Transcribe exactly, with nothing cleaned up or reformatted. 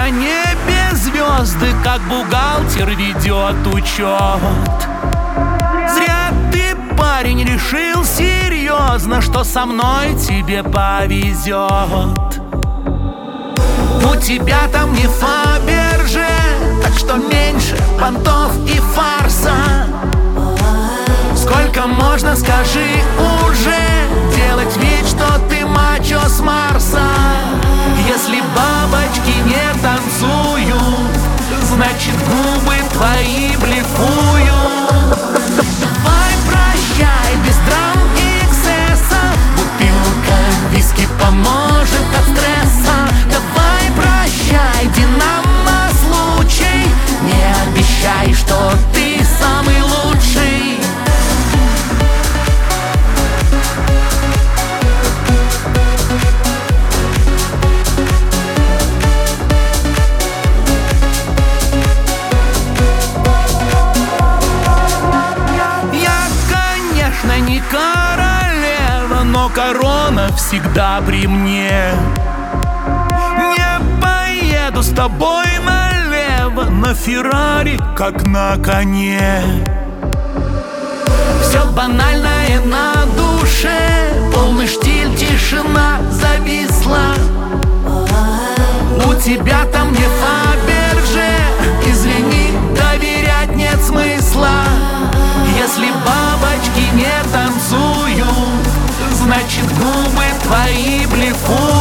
на небе звезды, как бухгалтер ведет учет. Зря ты, парень, решил серьезно, что со мной тебе повезет. У тебя там не Фаберже, так что меньше понтов и фарса. Сколько можно, скажи уже, делать вид, что ты мачо с Марса. Если бабочки не танцуют, значит губы твои блефуют. Давай прощай, без драм и эксцесса, бутылка виски поможет от стресса. Давай прощай, динамо случай, не обещай, что ты самый лучший. Не королева, но корона всегда при мне. Не поеду с тобой налево на Феррари, как на коне. Все банальное на душе, полный штиль, тишина зависла. У тебя там не Фаберже, извини, доверять нет смысла. Если бабочки не танцуют, значит губы твои блефуют.